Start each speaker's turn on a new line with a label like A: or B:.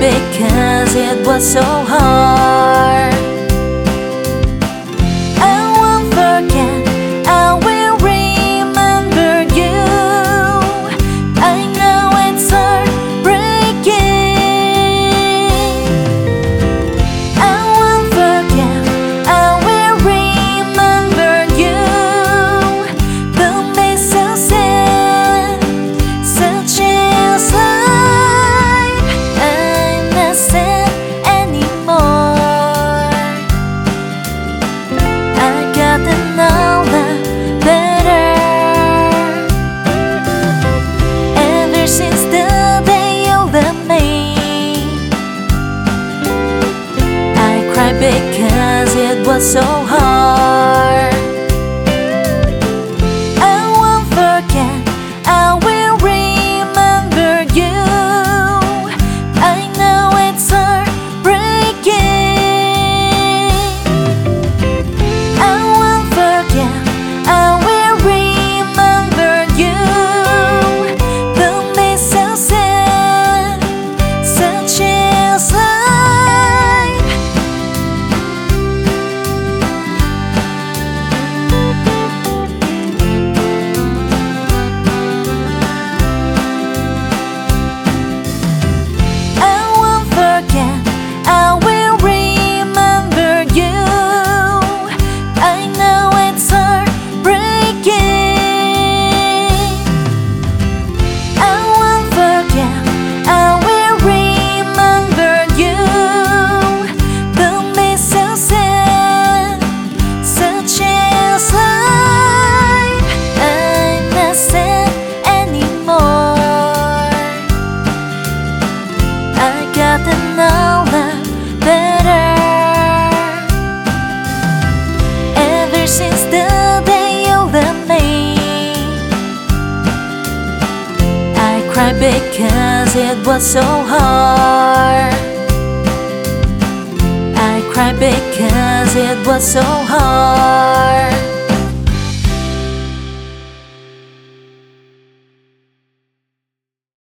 A: because it was so hard. I won't forget, I will remember you. I know it's heartbreaking. I won't forget, I will remember you. Don't be so sad, such is life. I'm not sad anymore. I got to know that better. Ever since the day you left me, I cried because it was so hard. I won't forget, I will remember you. I know it's heartbreaking. I won't forget, I will remember you. Don't be so sad, such is life. I won't forget, I will remember you. I know it's heartbreaking. I won't forget, I will remember you. Don't be so sad, such is life. I'm not sad anymore. I got to know that better. Ever since the day you left me, I cried because it was so hard. I cried because it was so hard.